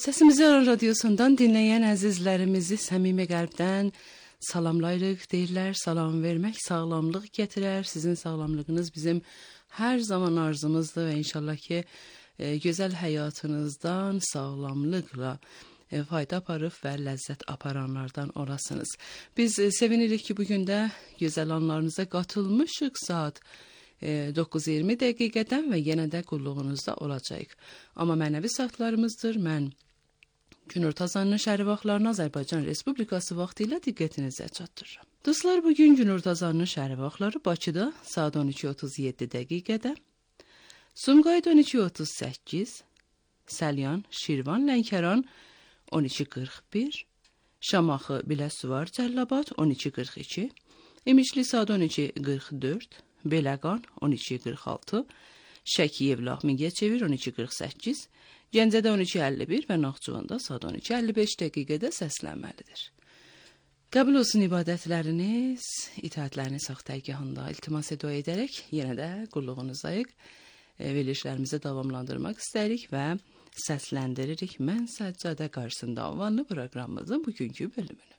Səsimizi radyosundan dinləyən əzizlərimizi səmimi qəlbdən salamlayırıq. Deyirlər, salam vermək sağlamlıq gətirər. Sizin sağlamlığınız bizim hər zaman arzumuzdur və inşallah ki, gözəl həyatınızdan sağlamlıqla fayda aparıb və ləzzət aparanlardan olasınız. Biz sevinirik ki, bugün də gözəl anlarınıza qatılmışıq saat 9:20 dəqiqədən və yenə də qulluğunuzda olacaq. Amma mənəvi saatlarımızdır. Mən Günorta azanının şəhəri vaxtlarını Azərbaycan Respublikası vaxtı ilə diqqətinizə çatdırıram. Dostlar, bugün Günorta azanının şəhəri vaxtları Bakıda saat 12:37 dəqiqədə, Sumqayıt 12:38, Səlyan, Şirvan, Lənkəran 12:41, Şamaxı, Biləsuvar, Cəllabad 12:42, İmişli saat 12:44, Bələqan 12:46, Şəki, Yevlax, Mingəçevir 12:48, Gəncədə 12:51 və Naxçıvanda saat 12:55 dəqiqədə səslənməlidir. Qəbul olsun ibadətləriniz, itaətləriniz haqq dərgahında iltimas dua edərək yenə də qulluğunuzdayıq. Verilişlərimizi davamlandırmaq istəyirik və səsləndiririk Mən Səccadə qarşısında anvanlı proqramımızın bugünkü bölümünü.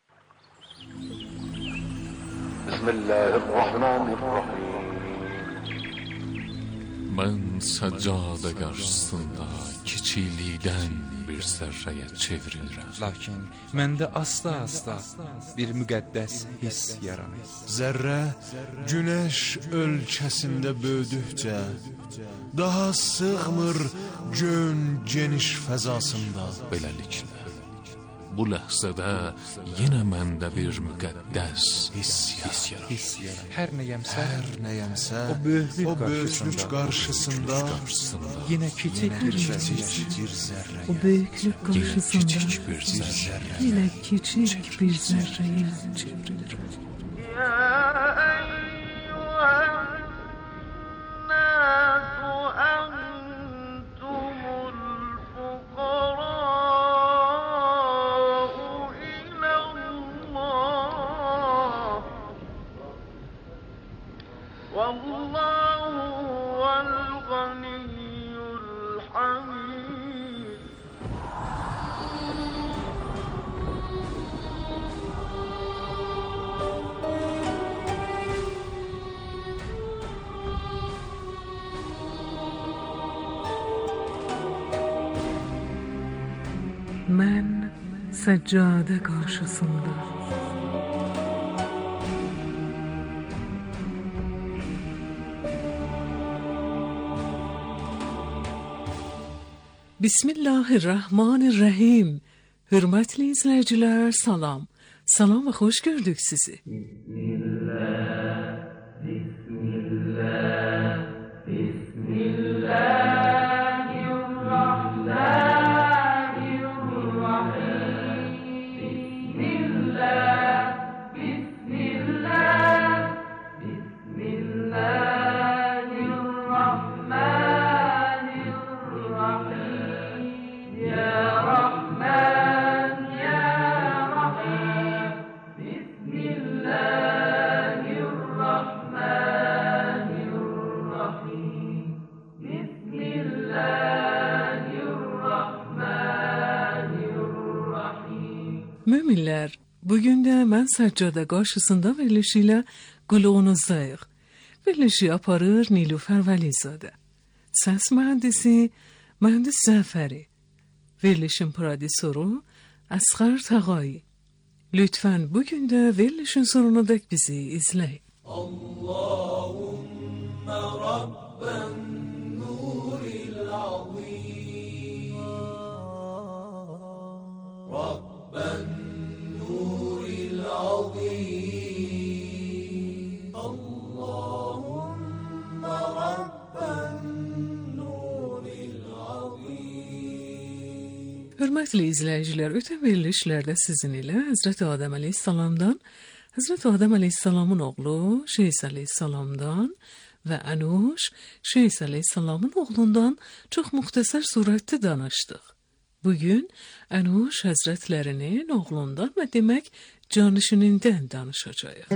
Bismillahirrahmanirrahim. Mən səccadə qarşısında kiçiklikdən bir zərrəyə çevrilirəm. Lakin məndə asta-asta bir müqəddəs hiss yaranır. Zərrə günəş ölkəsində böyüdükcə daha sığmır gön geniş fəzasında. Beləliklə, bu ləhzədə yenə məndə bir müqəddəs hiss yaranır. Hər nəyəmsə, o böyüklük qarşısında yenə kiçik bir zərrə. O böyüklük qarşısında yenə kiçik bir zərrəyə çevrilir. Mən səccadə qarşısında. Bismillahirrahmanirrahim. Hörmətli izləyicilər, salam. Salam və xoş gördük sizi. Müminlər, bugün də Mən Səccadə qarşısında verilişi ilə qulluğunuzdayıq. Verilişi aparır Nilufər Vəlizadə. Səs mühəndisi Mühəndis Zəfəri. Verilişin prodüsoru Əsğər Tağayi. Lütfən bugün də verilişin sonunadək bizi izləyin. Allahümme Rabben nuril azim. Rabben nuril azim. Allahümme Rabben nuril azim. Hörmətli izləyicilər, ötən verilişlərdə sizin ilə Həzrəti Adəm əleyhissalamdan, Həzrəti Adəm əleyhissalamın oğlu Şeys əleyhissalamdan və Ənuş Şeys əleyhissalamın oğlundan çox müxtəsər surətdə danışdıq. Bugün Ənuş həzrətlərinin oğlundan və demək canişinindən danışacağıq.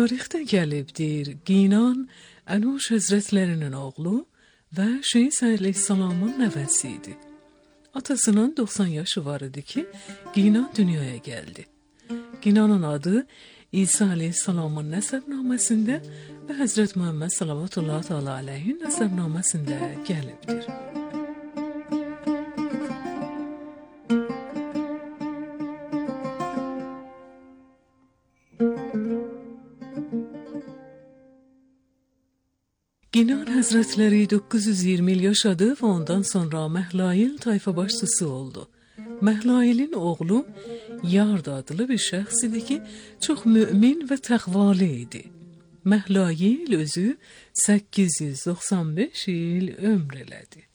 tarixdə gəlibdir. Qinan Ənuş həzrətlərinin oğlu və Şeyh İsa əleyhissalamın nəvəsi idi. Atasının 90 yaşı var idi ki, Qinan dünyaya gəldi. Qinanın adı İsa əleyhissalamın nəsəbnaməsində və Həzrət Muhammed sallallahu teala aleyhin nəsəbnaməsində gəlibdir. Qinan həzrətləri 920 il yaşadı və ondan sonra Məhlayil tayfa başçısı oldu. Məhlayilin oğlu Yard adlı bir şəxs idi ki, çox mümin və təqvalı idi. Məhlayil özü 895 il ömr elədi.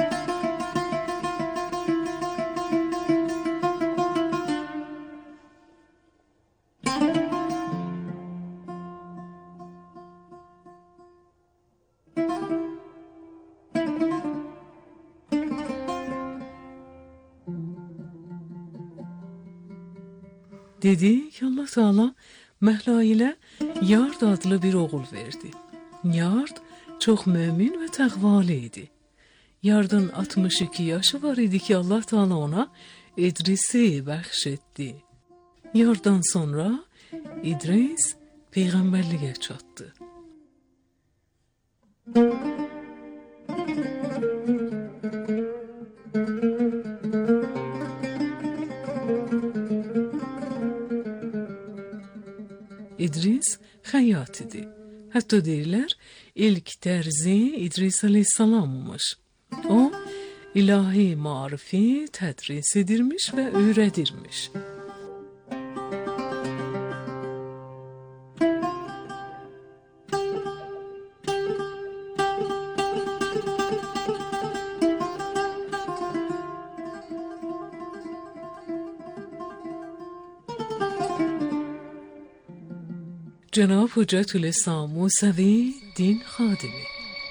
Dedi ki, Allah Teala Məhlayil'e Yard adlı bir oğul verdi. Yard çox mömin və təqvalı idi. Yardın 62 yaşı var idi ki, Allah Teala ona İdris'i bəxş etdi. Yarddan sonra İdris peyğəmbərliyə çatdı. İdris xəyyat idi. Hətta deyirlər, ilk dərzi İdris əleyhissalammış. O, ilahi marifi tədris edirmiş və öyrədirmiş. Cenab Hüccetülislam Musevi din xadimi.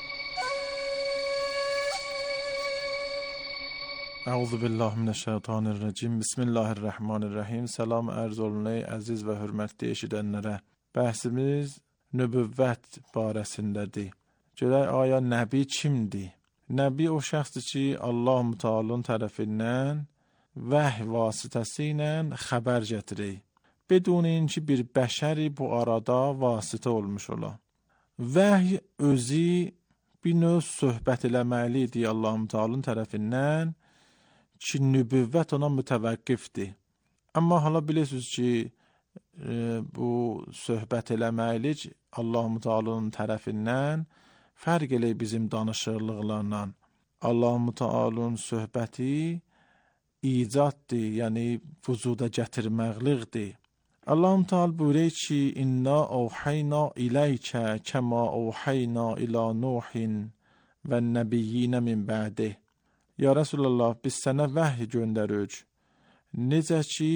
Euzubillahimineşşeytanirracim. Bismillahirrahmanirrahim. Salam ərz olunay əziz və hörmətli eşidənlərə. Bəhsimiz nübüvvət barəsindədir. Görək aya nəbi kimdir? Nəbi o şəxsdir ki, Allah Müteala'nın tərəfindən vəhy vasitəsilə xəbər gətirir. بدون اینکه bir bəşəri bu arada vasitə olmuş ola. Vəhy özü bir növ söhbət eləməlidir Allah-u Teala'nın tərəfindən ki, nübüvvət ona mütəvəqqifdir. Amma hala bilirsiniz ki, bu söhbət eləməlik Allah-u Teala'nın tərəfindən fərq elə bizim danışıqlıqlarla. Allah-u Teala'nın söhbəti icaddır, yəni vücuda gətirməkliqdir. Allah-u Teala buyuruyor ki, İnna avhayna ileykə kəma avhayna ila Nuhin və nəbiyyinə min bə'dih. Ya Resulallah, biz sənə vəhy göndərik. Necə ki,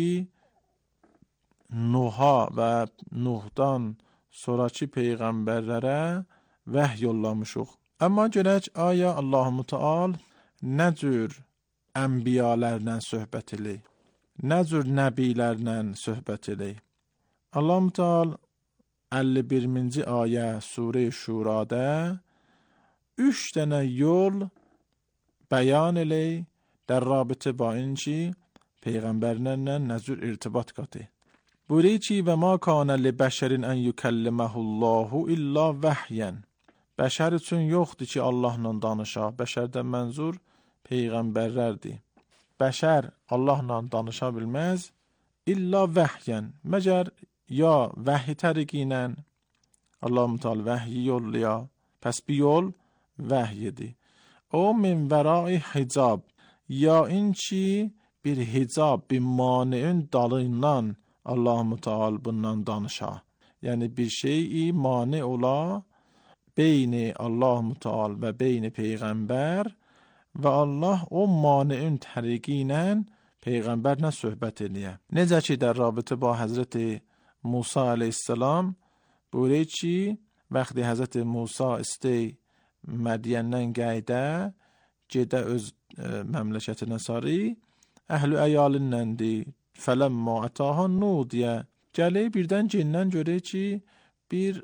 Nuh'a və Nuh'dan sonraki peyğəmbərlərə vəhy yollamışıq. Amma görək, aya Allah-u Teala nə cür ənbiyalərlə söhbət eləyir? Nə cür nəbilərlə söhbət eləyir? Allah-u Teala 51-ci ayə Surə-i Şurada 3 dənə yol bəyan eləyir در رابطه با اینکه پیغمبرlərlə nə cür irtibat qatır. Buyuruyor ki, və ma kana li bəşərin an yukallimahu Allahu illa vəhyan. Bəşər üçün yoxdur ki, Allahla danışa. Bəşərdən mənzur peyğəmbərlərdir. Bəşər Allahla danışa bilməz, illa vəhyan. Məgər ya vəhy təriqi ilə Allah-u Teala vəhyi yolluya. Pəs bir yol vəhyidir. O min vərai hicab. Ya in ki bir hicab, bir mani'in dalından Allah-u Teala bundan danışa. Yəni bir şeyi mani ola beyni Allah-u Teala və beyni peyğəmbər və Allah o mani'in təriqi ilə peyğəmbərlə söhbət edir. Necə ki, در رابطه با حضرت موسی علیه السلام buyuruyor ki, vəxti Həzrət Musa istəy Mədiyəndən gedə öz məmləkətinə sarı, əhl-i əyalinləndir. Fələmmə ətahan nudiyə. Gəlir birdən cindən görür ki, bir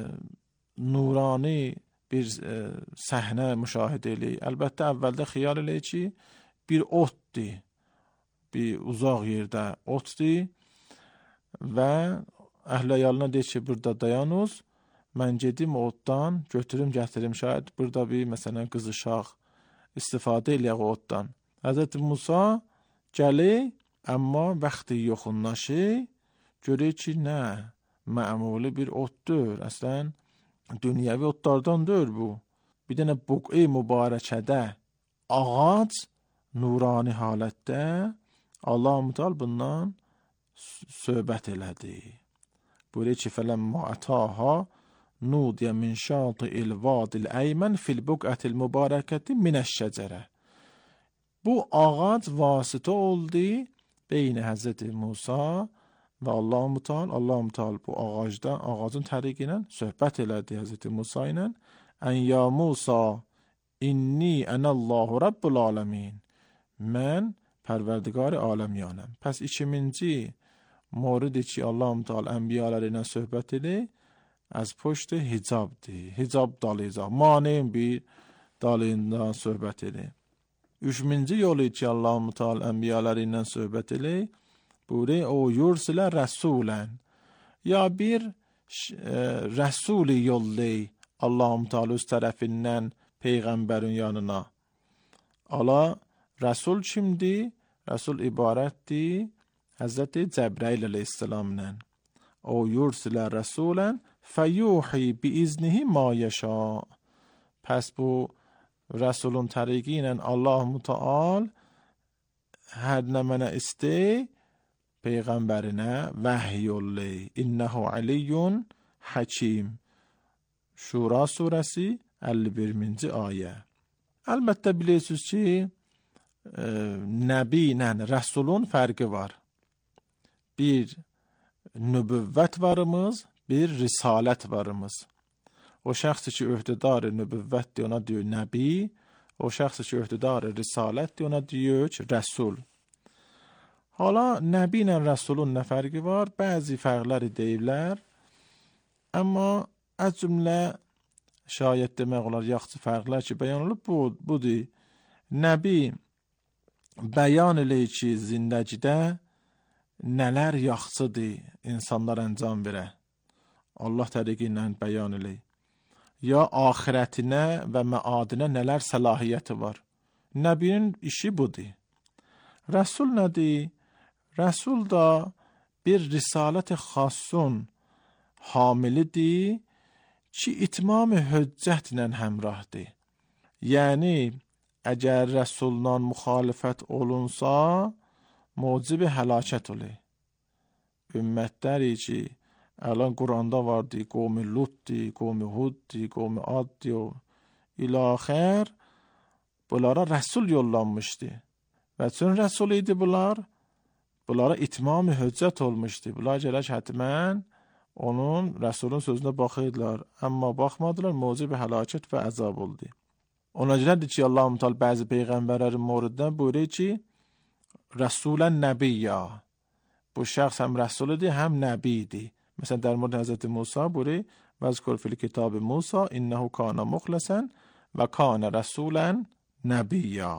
nurani bir səhnə müşahidə eləyik. Əlbəttə əvvəldə xiyal eləyik ki, bir otdur, bir uzaq yerdə otdur və əhl-əyalına deyir ki, burada dayanız, mən gedim otdan, götürüm, gətirim, şayad burada bir, məsələn, qızışaq, istifadə eləyək otdan. Həzrət Musa gəlir, amma vaxtı yoxunlaşır, görür ki, nə, məmuli bir otdur, əslən, dünyəvi otlardan deyil bu. Bir dənə buqi mübarəkədə ağac nurani halətdə Allah-u Teala bundan söhbət elədi. Buyuruyor ki, فَلَمَّا أَتَاهَا نُودِيَ مِنْ شَاطِئِ الْوَادِ الْأَيْمَنِ فِي الْبُقْعَةِ الْمُبَارَكَةِ مِنَ الشَّجَرَةِ. Bu ağac vasitə oldu beyin Həzrəti Musa və Allah-u Teala. Allah-u Teala bu ağacın təriqi ilə söhbət elədi Həzrəti Musa ilə. Ən ya Musa, inni ənəllahu Rabbul aləmin. Mən pərverdigar aləmyanəm. Pəs 2000-ci moridi ki, Allah-u Teala ənbiyaları ilə söhbət edir, az puşt hicabdır. Hicab dalıcaq, maneyn bir dalından söhbət edir. 3-cü yolu ki, Allah-u Teala ənbiyaları ilə söhbət edir, buyuruyor, o yursilə rəsulən. Ya bir rəsuli yollayır Allah-u Teala öz tərəfindən Peyğəmbərin yanına. Ala, rəsul kimdir? Rəsul ibarətdir Həzrəti Cəbrəil əleyhissalamla. O yursilə rəsulən fəyuhi biiznihi ma yəşa. Pəs bu rəsulun təriqi ilə Allah-u Teala hər nə mənə istəyir, Peyğəmbərinə vəhy yollayır. İnnəhu aliyyun həkim. Şura surəsi 51-ci ayə. Əlbəttə bilirsiniz ki, nəbi ilə rəsulun fərqi var. Bir nübüvvət varımız, bir risalət varımız. O şəxsi ki, öhdədarı nübüvvətdir, ona diyor nəbi. O şəxsi ki, öhdədarı risalətdir, ona diyor ki, rəsul. Hala, nəbi ilə rəsulun nə fərqi var? Bəzi fərqləri deyirlər. Amma az cümlə şayət demək olar, yaxşı fərqlər ki, bəyan olub, budur. Nəbi bəyan eləyir ki, zindəgidə nələr yaxşıdır insanlar əncam verə. Allah təriqi ilə bəyan eləyir. Ya axirətinə və məadinə nələr səlahiyyəti var. Nəbinin işi budur. Rəsul nədir? Rəsul da bir risalət-i xassun hamilidir ki, itmam-ı hüccətlə həmrahdır. Yəni, əgər rəsuldan müxalifət olunsa, mucib həlakət olur. Ümmətləri ki, əlan Quranda vardır, qovmi Lutdir, qovmi Huddir, qovmi Addir, ilaxər, bunlara rəsul yollanmışdı. Və çün rəsul idi bunlar? Bunlara itmam-ı hüccət olmuşdu. Bunlar gələk hətmən onun, rəsulun sözünə baxıydılar. Amma baxmadılar, mucib həlakət və əzab oldu. Ona görədir ki, Allah-u Teala bəzi peyğəmbərlərin moridindən buyuruyor ki, Rəsulən nəbiyyə. Bu şəxs həm rəsul idi, həm nəbi idi. Məsələn, در مورد Həzrəti Musa buyuruyor, vəzkur fil kitab Musa innehu kana muxləsən və kana rəsulən nəbiyyə.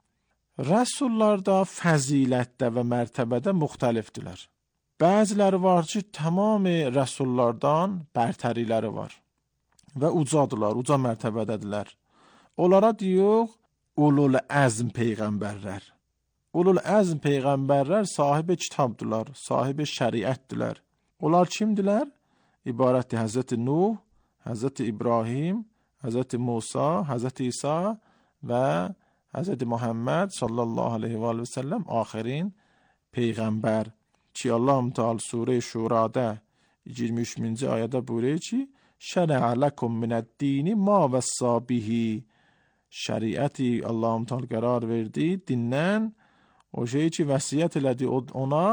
Rəsullarda fəzilətdə və mərtəbədə müxtəlifdirlər. Bəziləri var ki, tamamı rəsullardan bərtəriləri var və ucadılar, uca mərtəbədədirlər. Onlara diyor, ulul əzm peyğəmbərlər. Ulul əzm peyğəmbərlər sahibi kitabdırlar, sahibi şəriətdirlər. Onlar kimdilər? İbarətdir Həzrəti Nuh, Həzrəti İbrahim, Həzrəti Musa, Həzrəti İsa və Həzrəti Muhammed sallallahu aleyhi və səlləm axirin peyğəmbər. Ki Allah-u Teala Surə-i Şurada 23-cü ayədə buyuruyor ki, şərə ləkum minəd-dini ma vəssa bihi. Şəriəti Allah-u Teala qərar verdi, dindən o şey ki, vəsiyyət elədi ona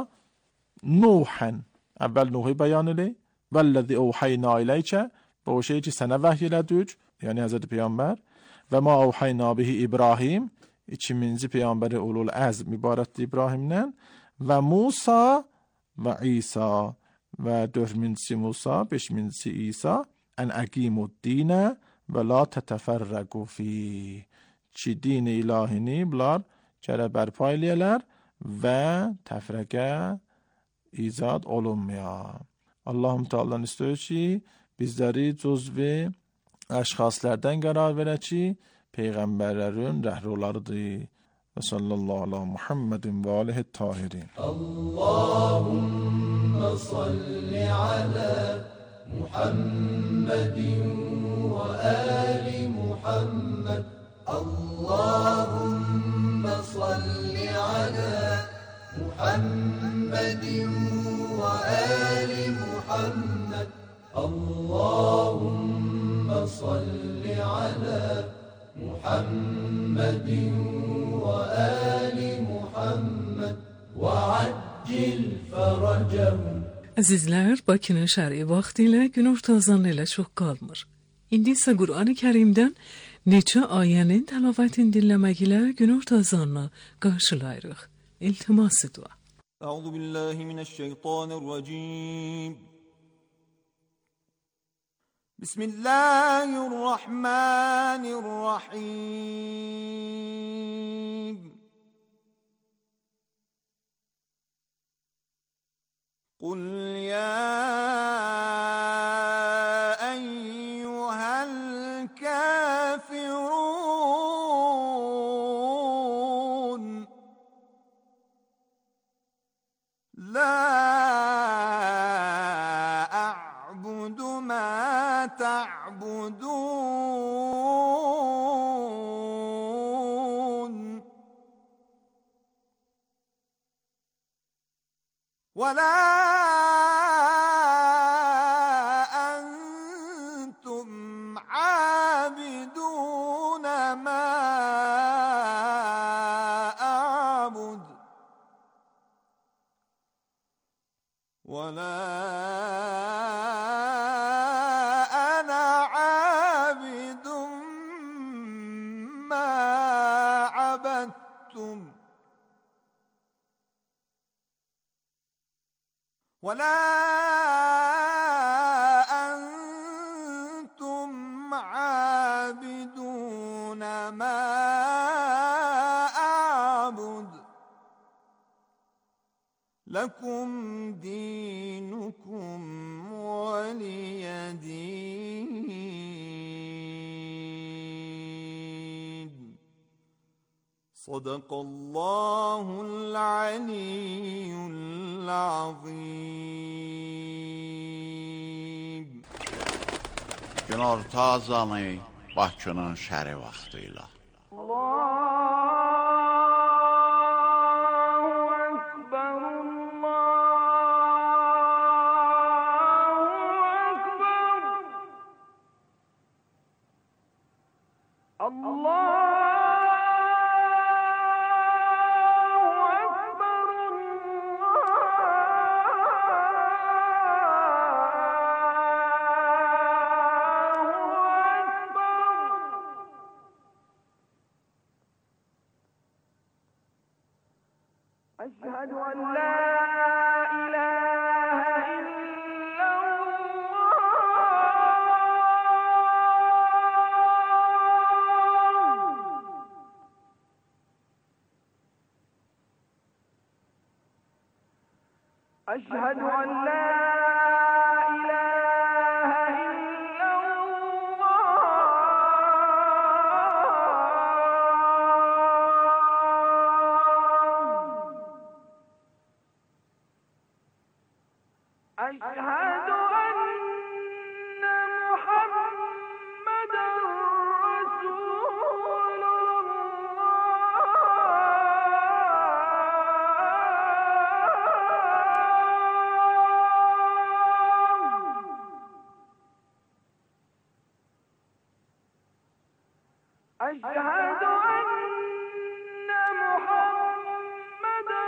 Nuhən. Əvvəl Nuhi bəyan eləyir. Vəlləzi ovhayna iləykə. Bu o şey ki, sənə vəhy elədik, yəni Həzrəti Peyğəmbər. Və ma ovhayna bihi İbrahim. 2-ci Peyğəmbəri ulul əzm ibarətdir İbrahimdən. Və Musa və İsa və 4000-si Musa, 5000-si İsa. Ən əqimuddinə və la tətəfərrəqu fi. Ki din-i ilahini bunlar gərək bərpa eləyələr və təfrəqə icad olunmaya. Allah-u Teala'dan istiyor ki bizləri cüzvi əşxaslərdən qərar verə ki peyğəmbərlərin rəhrolarıdır. Və sallallahu ala Muhammedin və alihi tahirin. Allahümme salli ala Muhammedin və ali Muhammed. Allahümme salli ala Muhammedin və ali Muhammed. Allahümme salli ala Muhammedin və ali Muhammed və accil fərəcəhum. Əzizlər, Bakının şəri vaxtı ilə günorta azanı ilə çox qalmır. İndi isə Qur'an-ı Kərimdən neçə ayənin təlavətini dinləmək ilə günorta azanını qarşılayırıq. İltiması dua. Əuzu billahi mineşşeytanirracim. Bismillahirrahmanirrahim. Qul ya eyyuhel kafirun la a'budu ma ta'budun wa la antum 'abidun ma a'bud wa la ولا أنتم عابدون ما أعبد لكم دينكم ولي دين. صدق الله العلي العظيم. Günorta azanı Bakının şəri vaxtıyla. أشهد أن لا إله إلا الله. أشهد أن لا إله إلا أشهد أن محمدا رسول الله. أشهد أن محمدا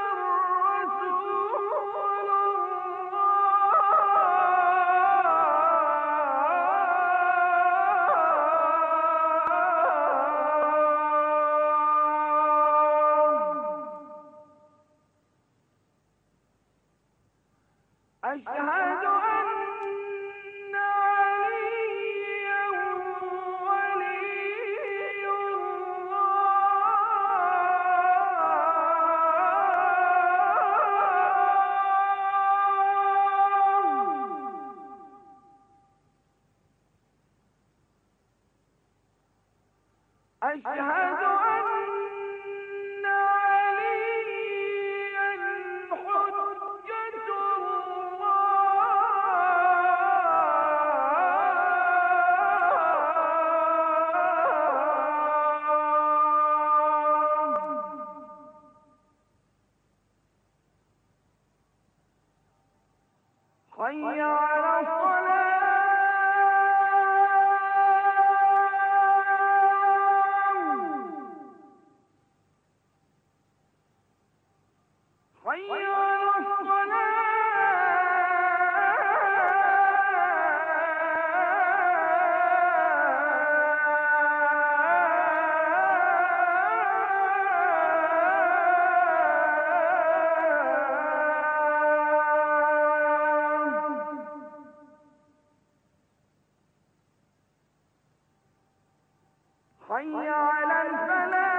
رسول الله. أشهد أشهد أن عليا حجة حي على الصلاة حي على حي على الفلاح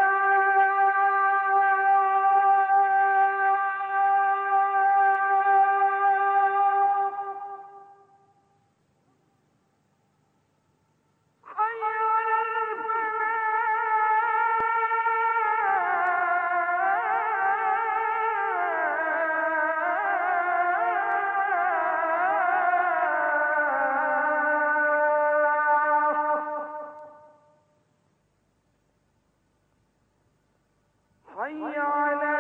حي على حي على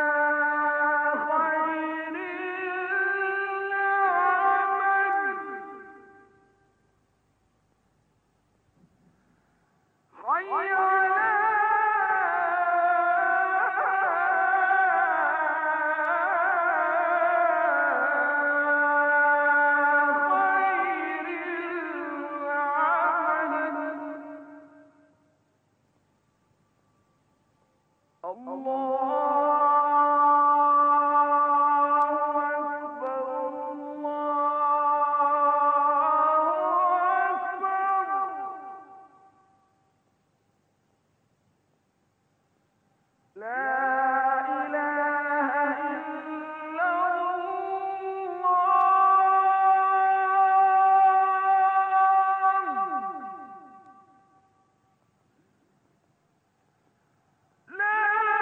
خير العمل حي على خير العمل الله أكبر الله أكبر لا إله إلا الله لا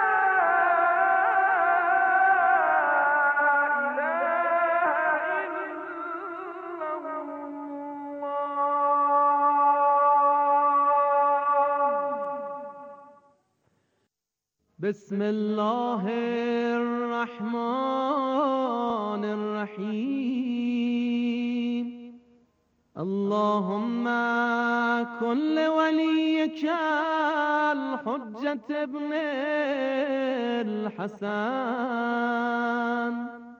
بسم الله الرحمن الرحيم اللهم كن لوليك الحجة ابن الحسن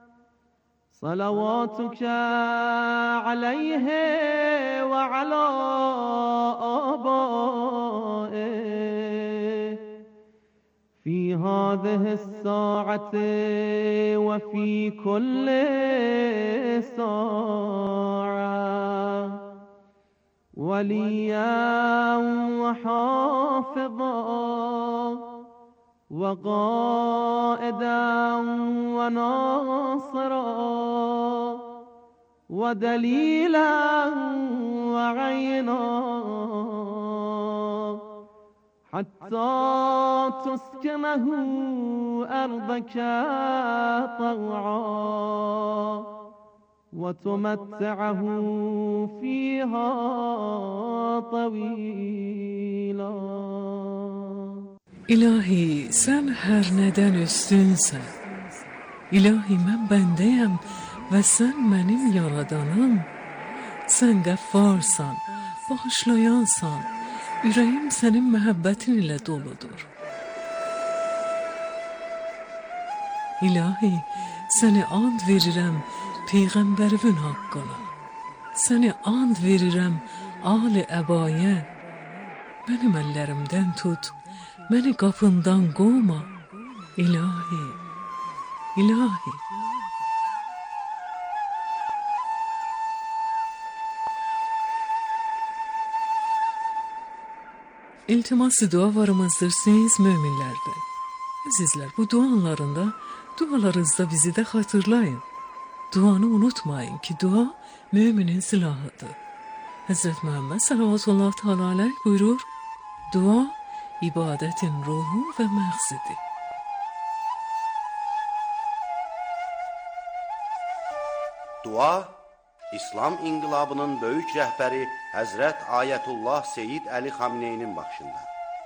صلواتك عليه وعلى آبائه في هذه الساعة وفي كل ساعة وليا وحافظا وقائدا وناصرا ودليلا وعينا حتى تسكنه أرضك طوعا وتمتعه فيها طويلا. İlahi sen her neden üstünsen. İlahi ben bendeyim ve sen benim yaradanım. Sen gaffarsan, bağışlayansan. Ürəyim sənin məhəbbətin ilə doludur. İlahi, səni and verirəm Peyğəmbərimin haqqına. Səni and verirəm Ali əbayə. Mənim əllərimdən tut, məni qapından qovma. İlahi, İlahi. İltiması dualarımızdır siz müminlərdə. Əzizlər, bu dualarında, dualarınızda bizi də xatırlayın. Duanı unutmayın ki, dua müminin silahıdır. Həzrət Muhammed sallallahu aleyhi buyurur, Dua ibadetin ruhu ve maqsidi. Dua, İslam inqilabının böyük rəhbəri Həzrət Ayətullah Seyyid Əli Xamneynin baxışında.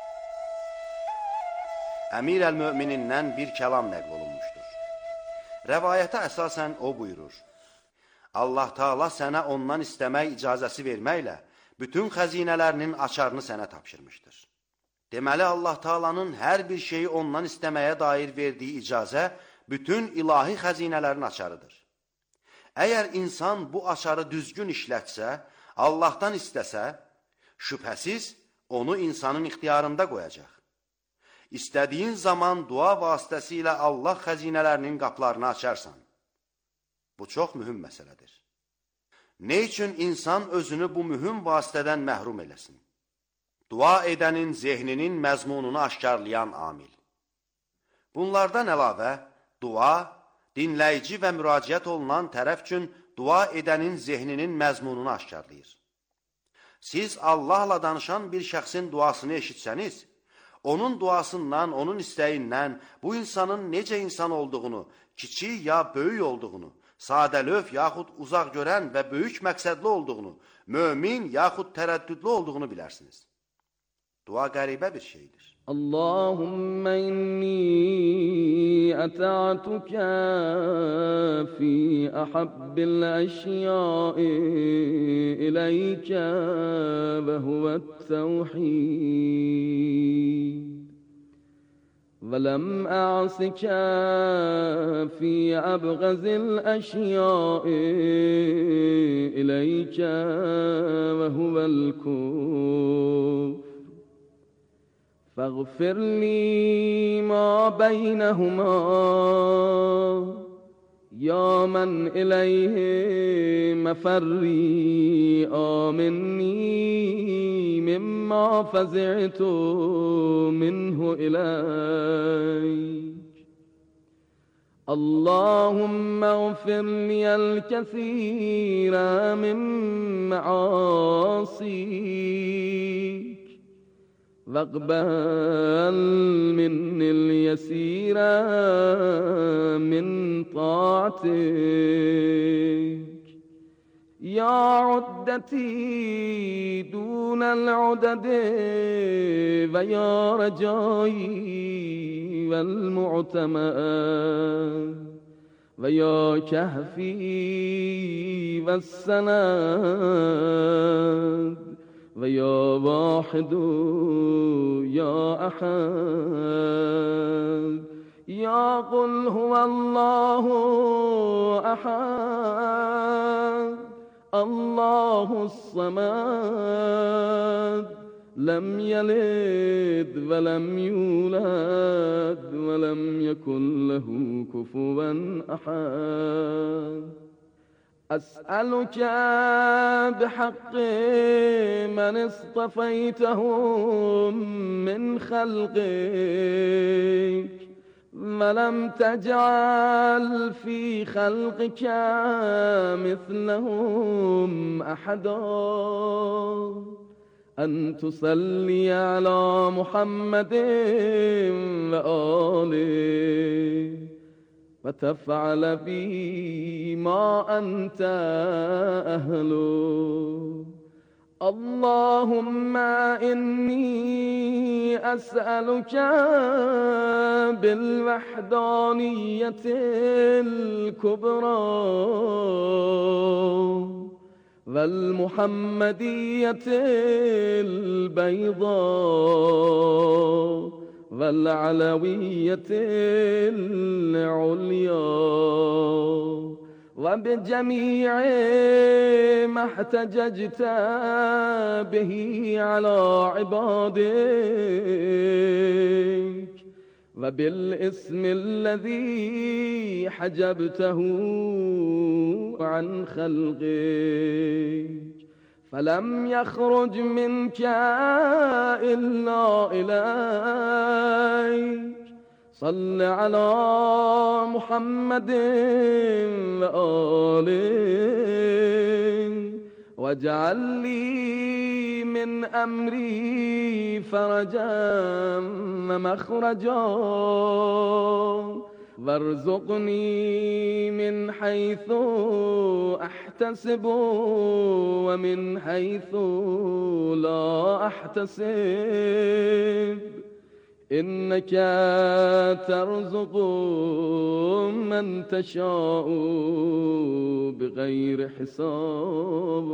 Əmir əl-Möminindən bir kəlam nəql olunmuşdur. Rəvayətə əsasən o buyurur: Allah Taala sənə ondan istəmək icazəsi verməklə bütün xəzinələrinin açarını sənə tapşırmışdır. Deməli, Allah Taalanın hər bir şeyi ondan istəməyə dair verdiyi icazə bütün ilahi xəzinələrin açarıdır. Əgər insan bu açarı düzgün işlətsə, Allahdan istəsə, şübhəsiz onu insanın ixtiyarında qoyacaq. İstədiyin zaman dua vasitəsilə Allah xəzinələrinin qapılarını açarsan. Bu çox mühüm məsələdir. Ne üçün insan özünü bu mühüm vasitədən məhrum eləsin? Dua edənin zehninin məzmununu aşkarlayan amil. Bunlardan əlavə, dua, dinləyici və müraciət olunan tərəf üçün dua edənin zehninin məzmununu aşkarlayır. Siz Allahla danışan bir şəxsin duasını eşitsəniz, onun duasından, onun istəyindən bu insanın necə insan olduğunu, kiçik ya böyük olduğunu, sadəlöv yaxud uzaq görən və böyük məqsədli olduğunu, mömin yaxud tərəddüdlü olduğunu bilərsiniz. Dua qəribə bir şeydir. اللهم إني أطعتك في أحب الأشياء إليك وهو التوحيد ولم أعصك في أبغض الأشياء إليك وهو الكفر فاغفر لي ما بينهما يا من إليه مفري آمني مما فزعت منه إليك اللهم اغفر لي الكثير من معاصيك واقبل مني اليسير من طاعتك يا عدتي دون العدد ويا رجائي والمعتمد ويا كهفي والسند ويا واحد يا أحد يا قل هو الله أحد الله الصمد لم يلد ولم يولد ولم يكن له كفوا أحد أسألك بحق من اصطفيتهم من خلقك ولم تجعل في خلقك مثلهم أحدا أن تصلي على محمد وآله وتفعل بي ما أنت أهله اللهم إني أسألك بالوحدانية الكبرى والمحمدية البيضاء والعلوية العليا وبجميع ما احتججت به على عبادك وبالاسم الذي حجبته عن خلقك فلم يخرج منك إلا إليك صل على محمد وآله واجعل لي من أمري فرجا ومخرجا وارزقني من حيث أحتسب ومن حيث لا أحتسب إنك ترزق من تشاء بغير حساب.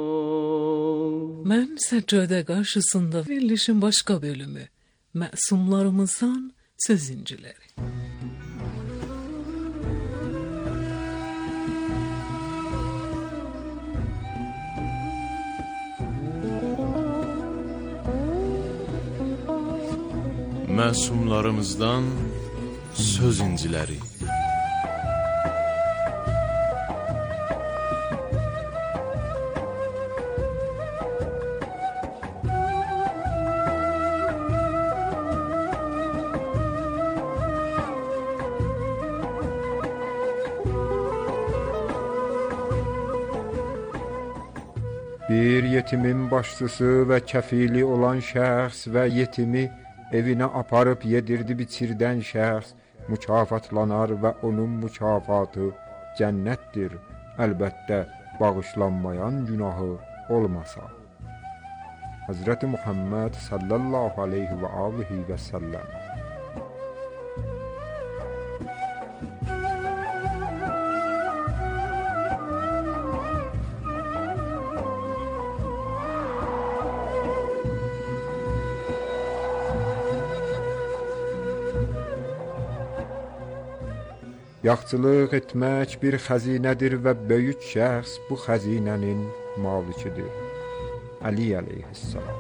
Mən səccədə qarşısında verilişin başqa bölümü, məsumlarımızdan söz inciləri. Məsumlarımızdan söz inciləri. Bir yetimin başçısı və kəfili olan şəxs və yetimi evinə aparıb yedirdi biçirdən şəxs mükafatlanar və onun mükafatı cənnətdir. Əlbəttə bağışlanmayan günahı olmasa. Hazreti Muhammed sallallahu aleyhi və alihi və səlləm. Yaxçılıq etmək bir xəzinədir və böyük şəxs bu xəzinənin malikidir. Ali əleyhissalam.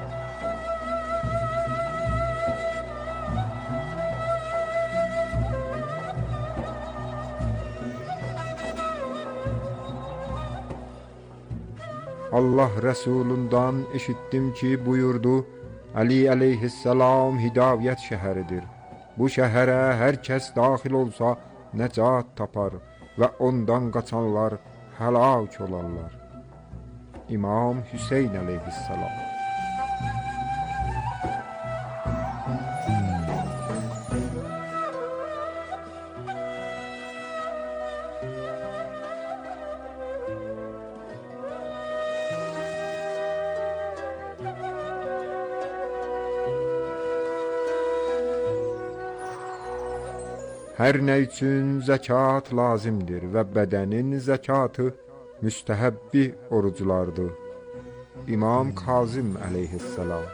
Allah Rəsulundan eşitdim ki, buyurdu, Ali əleyhissalam hidayət şəhəridir. Bu şəhərə hər kəs daxil olsa, nəcat tapar və ondan qaçanlar həlak olarlar. İmam Hüseyn əleyhissalam. Hər nə üçün zəkat lazımdır və bədənin zəkatı müstəhəbbi oruclardır. İmam Kazım əleyhissalam.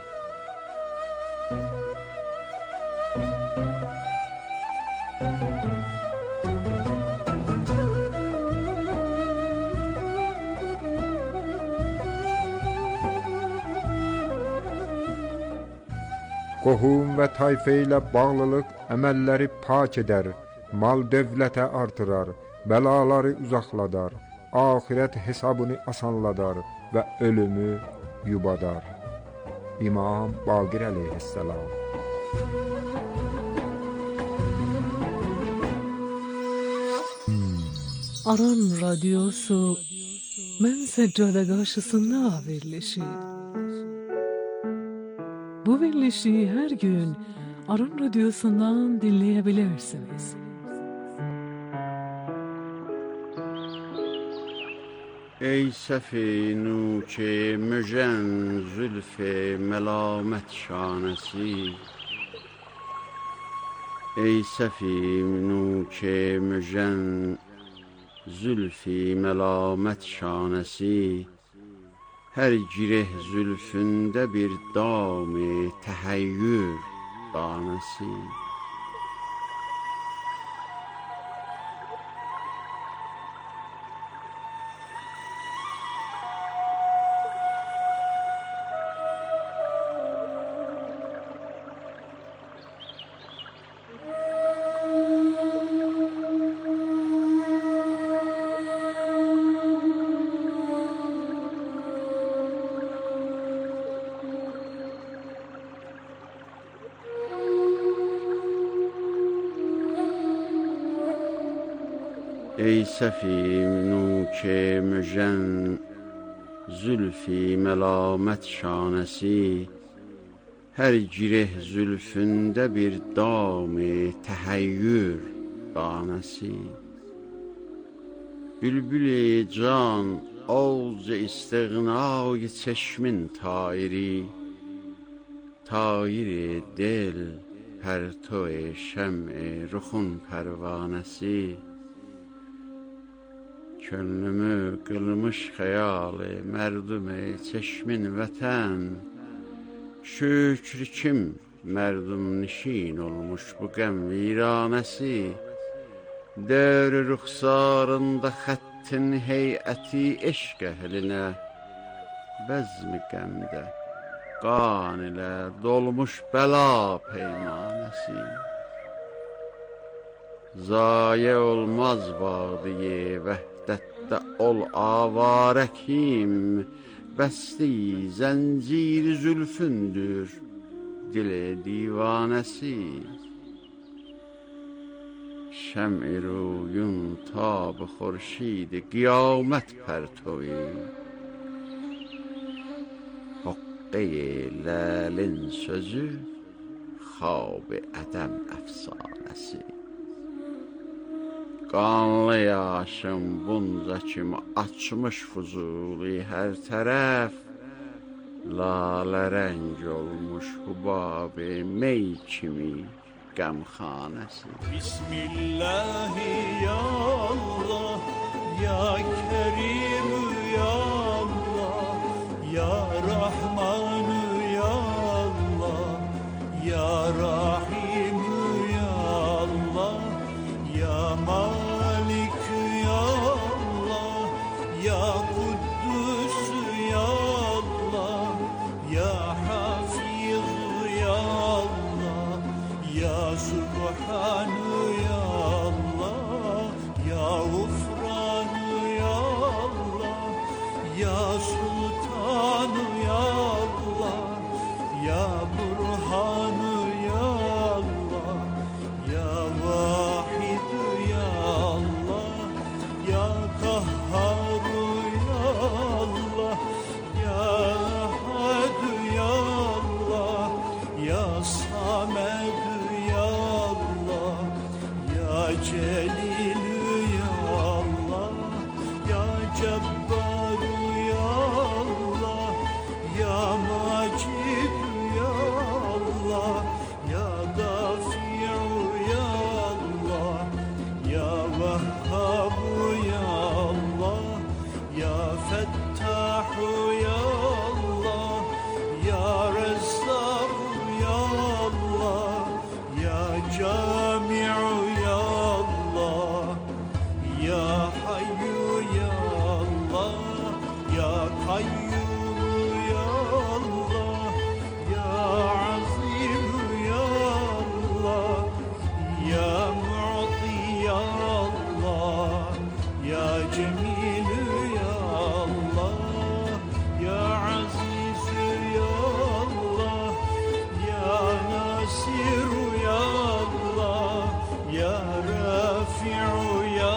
Qohum və tayfə ilə bağlılıq əməlləri pak edər, mal dövlətə artırar, bəlaları uzaqladar, axirət hesabını asanladar və ölümü yubadar. İmam Baqir əleyhissalam. Aran radyosu Mən Səccədə qarşısında verilişi. Bu verilişi hər gün Aran radyosundan dinləyebilirsiniz. Ey səfinu ki müjən zülf-i məlamət şanəsi, ey səfinu ki müjən zülf-i məlamət şanəsi, hər gireh zülfündə bir dam-ı təhəyyür danəsi. Ey səfinu ki müjən zülfi melamet şanəsi, hər gireh zülfündə bir dam-ı təhayyür qanəsi. Bülbül-i can avc-ı istiğna-i çeşmin tayiri, tayir-i dil pərto-i şəm-i ruxun pərvanəsi. Könlümü qılmış xəyal-ı mərdum-ı çeşmin vətən, şükür kim mərdum nişin olmuş bu qəm viranəsi. Dövr-ü ruxsarında xəttin heyəti eşq əhlinə, bəzmi qəmdə qan ilə dolmuş bəla peymanəsi. Zayə olmaz vadiye vəhdətdə ol avarə kim, bəsti zəncir zülfündür dil-i divanəsi. Şəm-i ruyun tab-ı xurşid-i qiyamət pərtovi, hoqqe-i ləlin sözü xab-ı ədəm əfsanəsi. Qanlı yaşım bunca kimi açmış Fuzuli hər tərəf, lalə rəng olmuş hubab-ı mey kimi qəmxanəsi. Bismillahi ya Allah, ya Kerim ya Allah, ya Rahman ya Allah, ya Rahim ya Allah, ya Malik ya Allah, ya Kuddus ya Allah, ya Hafiz ya Allah, ya Subhan ya Allah, ya Gufran ya Allah, ya Sultan ya Allah, ya Burhan ya Allah, ya Vahid ya Allah, ya Kahhar ya Allah, ya Ahad ya Allah, ya Samed ya Allah, ya Celil ya Allah, ya Cebbar ya Allah, ya Macid ya Allah, ya Dafi'u ya Allah, ya Vehhab ya Allah, ya Fettahu ya Allah, ya Rezzaq ya Allah, ya Cami'u ya Allah, ya Hayyu ya Allah, ya Kayyum ya Allah, ya Azim ya Allah, ya Mu'ti ya Allah, ya Cemil ya Allah, ya Aziz ya Allah, ya Nasir ya Allah, ya Rafi'u ya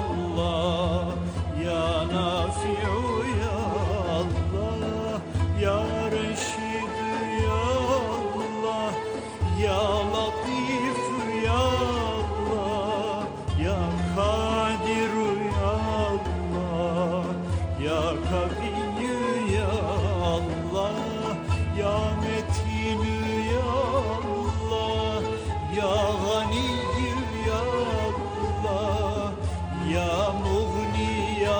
Allah, ya Nafi'u ya Allah, ya Reşid ya Allah, ya Latif ya Allah, ya Kadir ya Allah, ya Kavi ya Allah, ya Metin ya Allah, ya Gani ya Allah, ya Mughni ya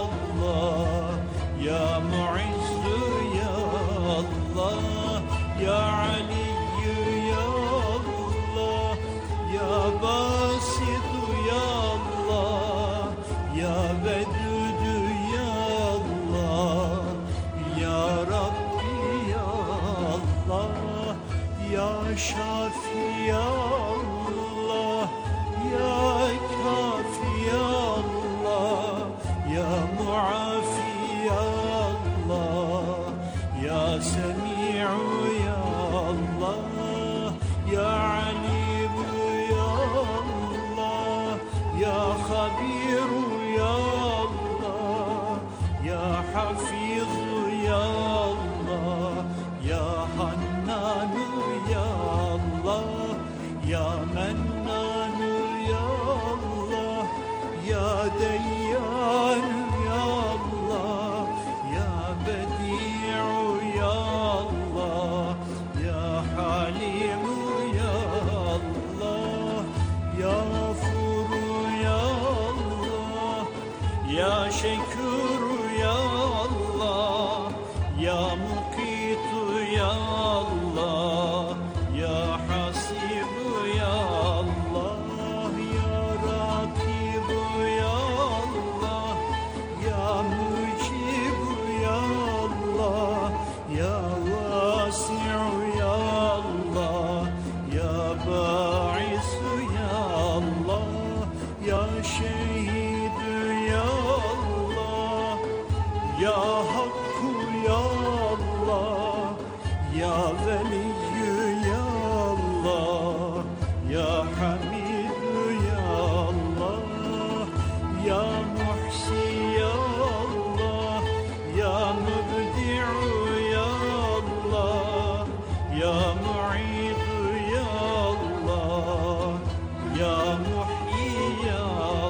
Allah, ya Mu'izz ya Allah, ya Ali ya Allah, ya Basit ya Allah, ya Vedud ya Allah, ya Rabbi ya Allah, ya Şafi ya Allah, ya Kafi ya Allah, ya Muafi ya Allah, ya Semi'u ya Allah, ya Alim ya Allah, ya Khabir ya Allah, ya Hafiz ya Allah, ya Hasib ya Allah, ya Rakib ya Allah, ya Mucib ya Allah, ya Vasi' ya Allah, ya Ba'is ya Allah, ya Şehid ya Allah, ya Hakkı ya Allah, ya Veliyyü ya Allah, ya Hamidü ya Allah, ya Muhsi ya Allah, ya Mübdi'u ya Allah, ya Mu'idü ya Allah, ya Muhyi ya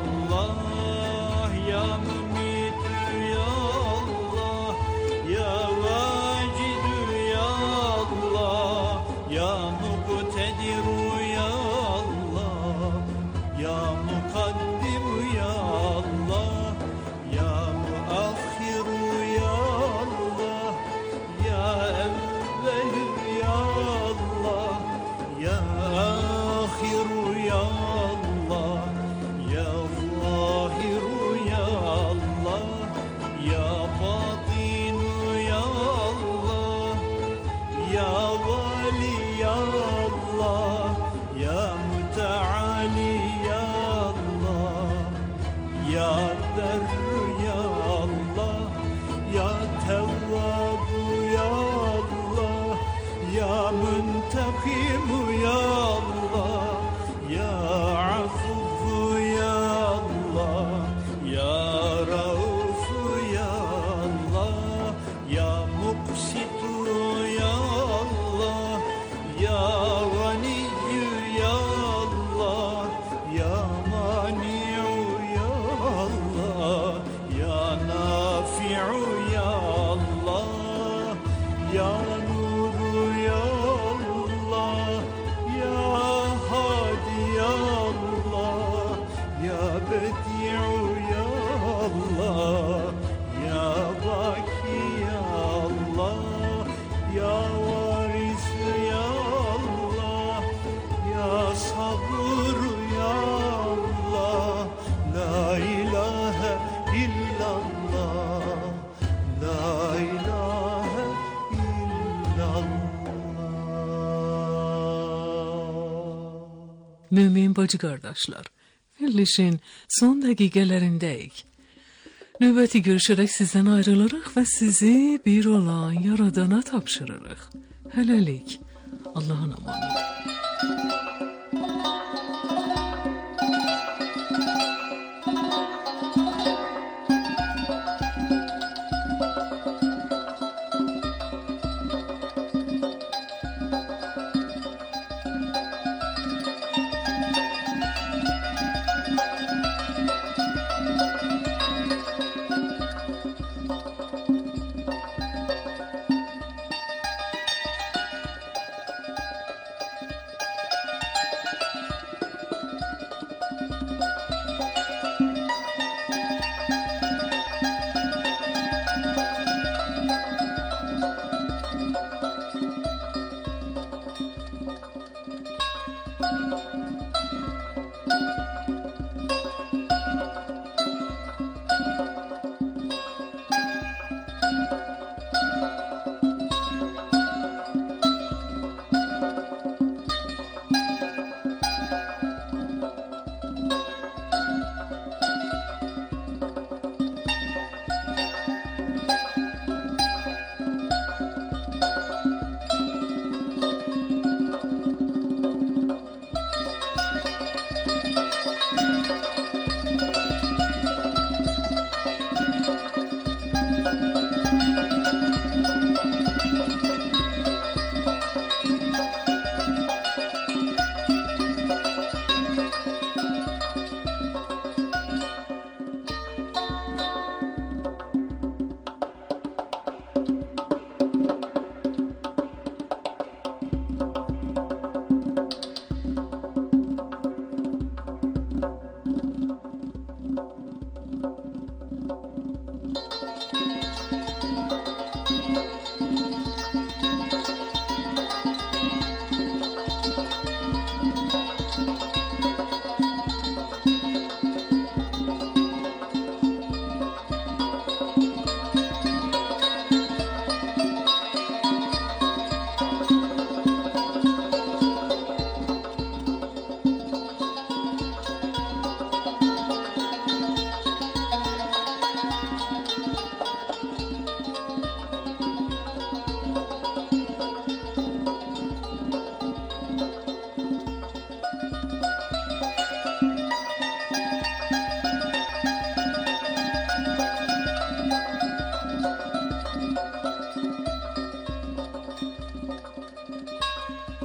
Allah, ya Mümitü ya Allah, ya Vacidü ya Allah, ya Muqtediru ya Allah, ya Mukaddimu ya Allah, ya Muakhiru ya Allah, ya Evvelü ya Allah, ya Akhiru ya Allah, ya Zahiru ya Allah, ya Batinu ya Allah, ya Vali ya Allah, ya Müteali ya Allah, ya Derr ya Allah, ya Tevvab ya Allah, ya Muntakim ya Allah, ya Afuf ya Allah, ya Rauf ya Allah, ya Muqsit ya Allah, ya Gani ya Allah, ya Mani'u ya Allah, ya Nafi'u ya Allah, ya Nuru ya Allah, ya Hadi ya Allah, ya Bedi'u ya Allah, ya Baki ya Allah, ya Varis ya Allah, ya Sabır ya Allah, la ilahe illallah, la ilahe illallah. Mümin bacı qardaşlar, verilişin son dəqiqələrindəyik. Növbəti görüşərək sizdən ayrılırıq və sizi bir olan Yaradana tapşırırıq. Hələlik, Allahın amanı.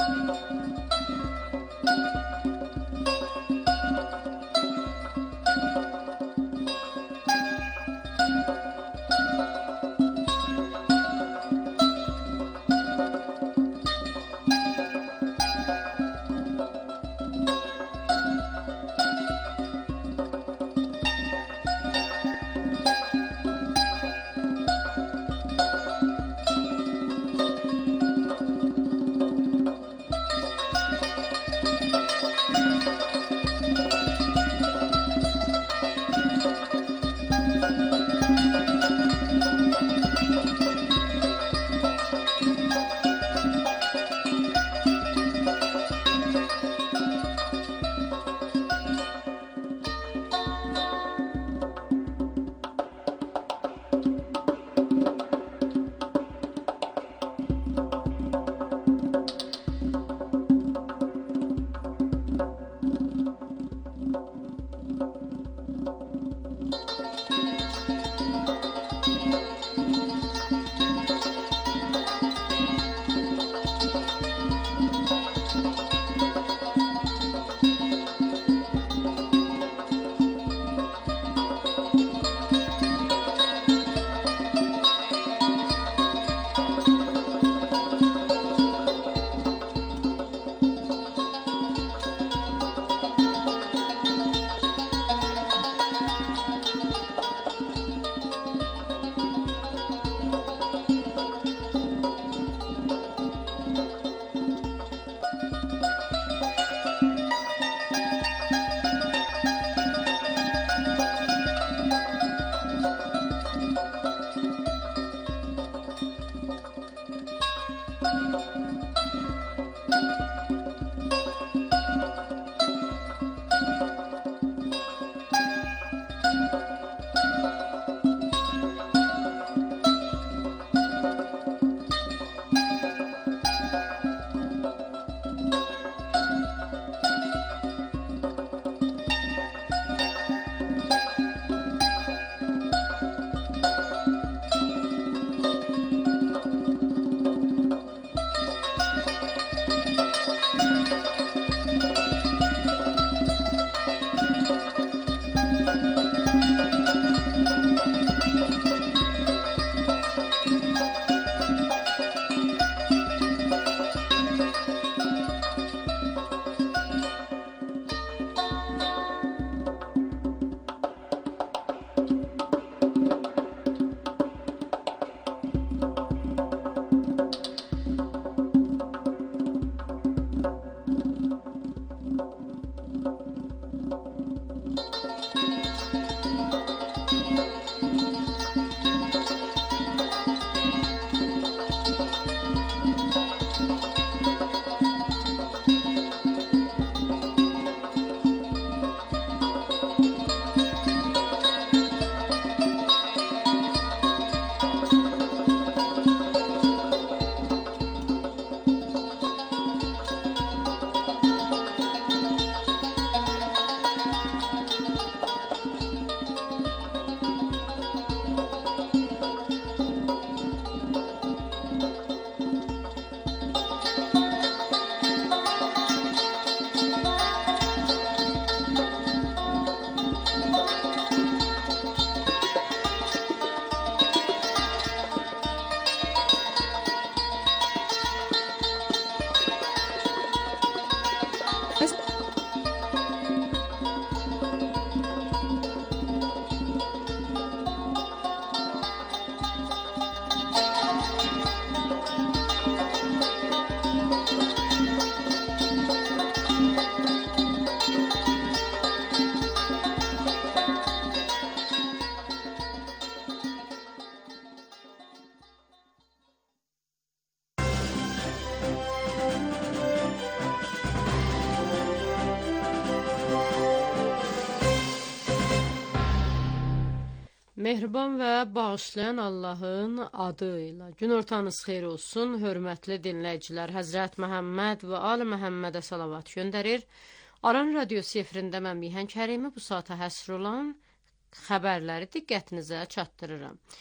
Mehriban və bağışlayan Allahın adı ilə. Günortanız xeyir olsun, hörmətli dinləyicilər. Həzrət Məhəmməd və Ali Məhəmmədə salavat göndərir. Aran radiosu efirində mən Mihan Kərimi bu saata həsr olan xəbərləri diqqətinizə çatdırıram.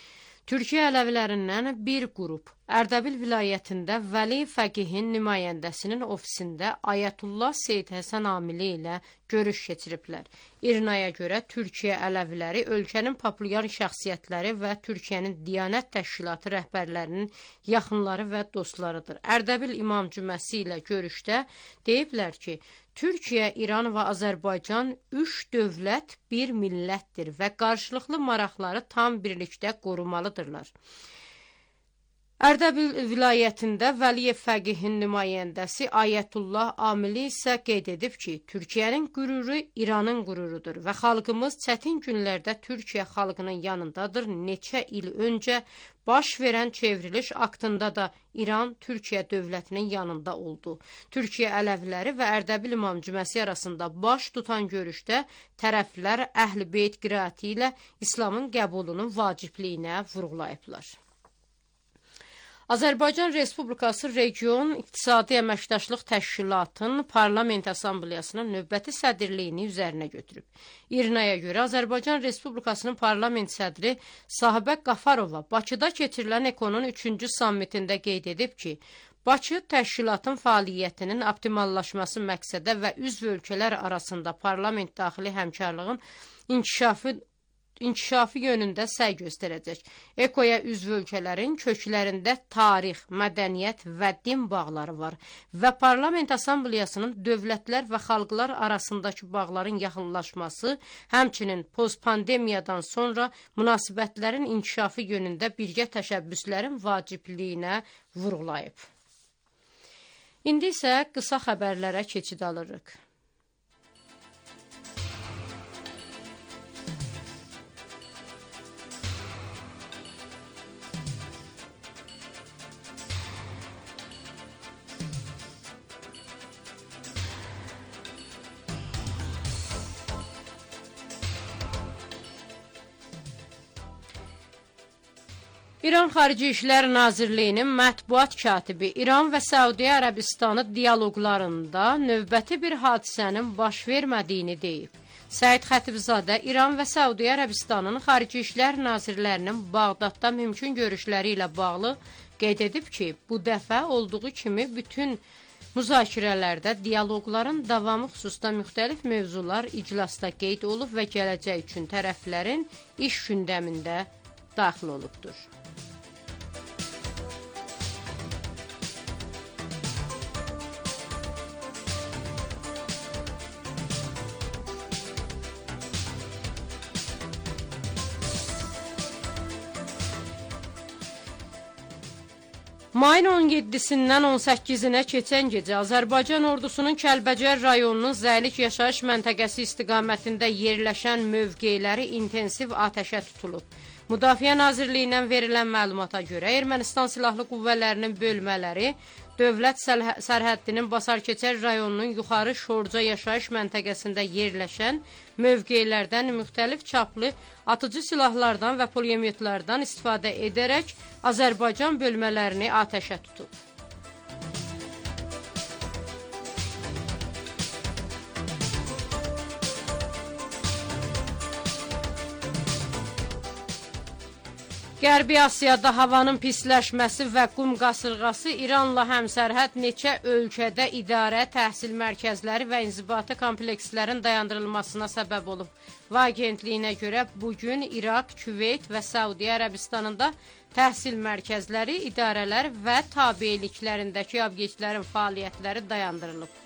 Türkiyə ələvilərindən bir qrup Ərdəbil vilayətində Vəli Fəqihin nümayəndəsinin ofisində Ayətullah Seyid Həsən Amili ilə görüş keçiriblər. İRNA-ya görə Türkiyə ələviləri ölkənin populyar şəxsiyyətləri və Türkiyənin Diyanət Təşkilatı rəhbərlərinin yaxınları və dostlarıdır. Ərdəbil İmam Cüməsi ilə görüşdə deyiblər ki, Türkiyə, İran və Azərbaycan 3 dövlət, bir millətdir və qarşılıqlı maraqları tam birlikdə qorumalıdırlar. Ərdəbil vilayətində Vəliyev Fəqihin nümayəndəsi Ayətullah Amili isə qeyd edib ki, Türkiyənin qüruru İranın qururudur və xalqımız çətin günlərdə Türkiyə xalqının yanındadır. Neçə il öncə baş verən çevriliş aktında da İran Türkiyə dövlətinin yanında oldu. Türkiyə ələviləri və Ərdəbil İmam Cüməsi arasında baş tutan görüşdə tərəflər Əhl-i Beyt qiraəti ilə İslamın qəbulunun vacibliyinə vurğulayıblar. Azərbaycan Respublikası Region İqtisadi Əməkdaşlıq Təşkilatının Parlament Assambleyasının növbəti sədrliyini üzərinə götürüb. İRNA-ya görə Azərbaycan Respublikasının Parlament sədri Sahibə Qafarova Bakıda keçirilən EKO-nun 3-cü sammitində qeyd edib ki, Bakı təşkilatın fəaliyyətinin optimallaşması məqsədə və üzv ölkələr arasında parlament daxili həmkarlığın inkişafı yönündə səy göstərəcək. EKO-ya üzv ölkələrin köklərində tarix, mədəniyyət və din bağları var və Parlament Assambleyasının dövlətlər və xalqlar arasındakı bağların yaxınlaşması, həmçinin postpandemiyadan sonra münasibətlərin inkişafı yönündə birgə təşəbbüslərin vacibliyinə vurğulayıb. İndi isə qısa xəbərlərə keçid alırıq. İran Xarici İşlər Nazirliyinin mətbuat katibi İran və Səudiyyə Ərəbistanı dialoqlarında növbəti bir hadisənin baş vermədiyini deyib. Səid Xətibzadə İran və Səudiyyə Ərəbistanının Xarici İşlər Nazirlərinin Bağdadda mümkün görüşləri ilə bağlı qeyd edib ki, bu dəfə olduğu kimi bütün müzakirələrdə dialoqların davamı xüsusda müxtəlif mövzular iclasda qeyd olub və gələcək üçün tərəflərin iş gündəmində daxil olubdur. Mayın 17-sindən 18-nə keçən gecə Azərbaycan ordusunun Kəlbəcər rayonunun Zəlik yaşayış məntəqəsi istiqamətində yerləşən mövqeləri intensiv atəşə tutulub. Müdafiə Nazirliyindən verilən məlumata görə Ermənistan Silahlı Qüvvələrinin bölmələri dövlət sərhəddinin Basarkeçər rayonunun yuxarı Şorca yaşayış məntəqəsində yerləşən mövqelərdən müxtəlif çaplı atıcı silahlardan və pulemyotlardan istifadə edərək Azərbaycan bölmələrini atəşə tutub. Qərbi Asiyada havanın pisləşməsi və qum qasırğası İranla həmsərhəd neçə ölkədə idarə, təhsil mərkəzləri və inzibati komplekslərin dayandırılmasına səbəb olub. Və agentliyinə görə bugün İraq, Küveyt və Səudiyyə Ərəbistanında təhsil mərkəzləri, idarələr və tabeliklərindəki obyektlərin fəaliyyətləri dayandırılıb.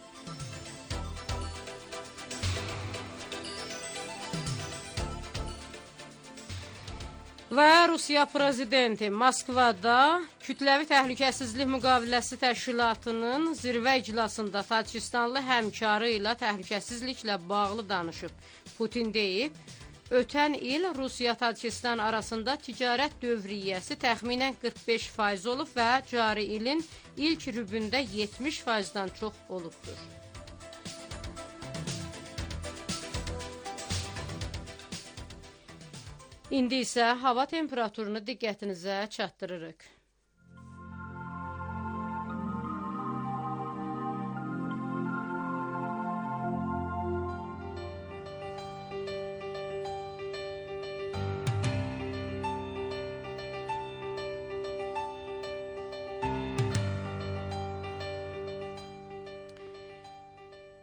Və Rusiya prezidenti Moskvada Kütləvi Təhlükəsizlik Müqaviləsi Təşkilatının zirvə iclasında Tacikistanlı həmkarı ilə təhlükəsizliklə bağlı danışıb. Putin deyib, ötən il Rusiya-Tacikistan arasında ticarət dövriyyəsi təxminən 45% olub və cari ilin ilk rübündə 70%-dən çox olubdur. İndi isə hava temperaturunu diqqətinizə çatdırırıq.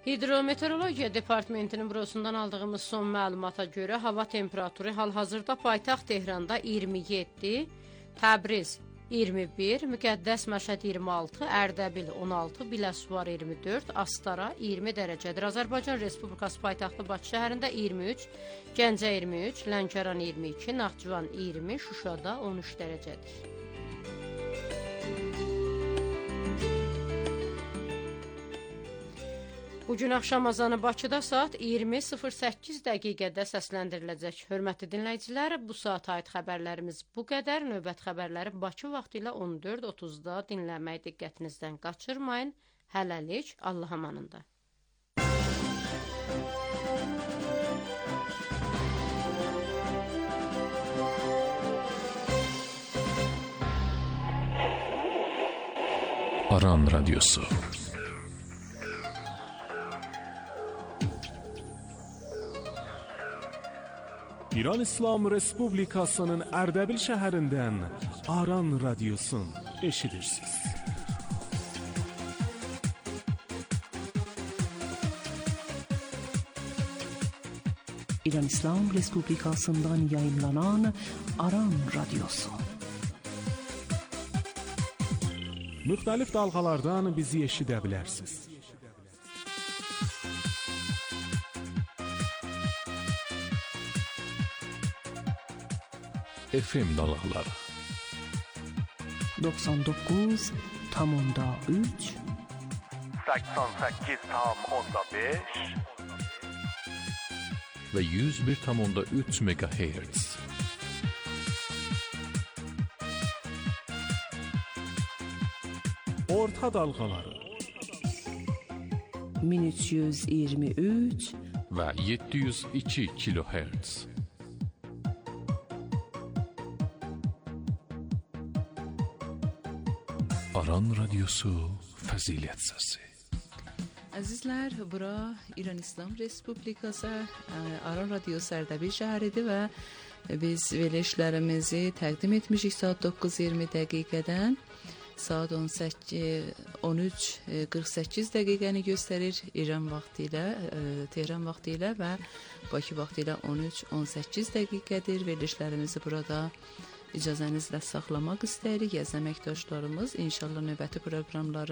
Hidrometeorologiya Departamentinin bürosundan aldığımız son məlumata görə hava temperaturu hal-hazırda paytaxt Tehranda 27, Təbriz 21, Müqəddəs Məşəd 26, Ərdəbil 16, Biləsuvar 24, Astara 20 dərəcədir. Azərbaycan Respublikası paytaxtı Bakı şəhərində 23, Gəncə 23, Lənkəran 22, Naxçıvan 20, Şuşada 13 dərəcədir. Bugün axşam azanı Bakıda saat 20:08 dəqiqədə səsləndiriləcək. Hörmətli dinləyicilər, bu saata aid xəbərlərimiz bu qədər. Növbət xəbərləri Bakı vaxtı ilə 14:30-da dinləməyi diqqətinizdən qaçırmayın. Hələlik, Allah amanında. Aran Radyosu. İran İslam Respublikasının Ərdəbil şəhərindən Aran Radyosun eşidirsiniz. İran İslam Respublikasından yayınlanan Aran Radyosu. Müxtəlif dalğalardan bizi eşidə bilərsiniz. FM dalgaları 99,3 88,5 ve 101,3 MHz. Orta dalğaları 1323 ve 702 kHz. Aran Radyosu Fəzilət Səsi. Əzizlər, bura İran İslam Respublikası Aran Radyosu Ərdəbil şəhəridir və biz verilişlərimizi təqdim etmişik saat 9:20 dəqiqədən. Saat 13:48 dəqiqəni göstərir İran vaxtı ilə, Tehran vaxtı ilə və Bakı vaxtı ilə 13:18 dəqiqədir. Verilişlərimizi burada icazənizlə saxlamaq istəyirik. Əziz əməkdaşlarımız, inşallah növbəti proqramları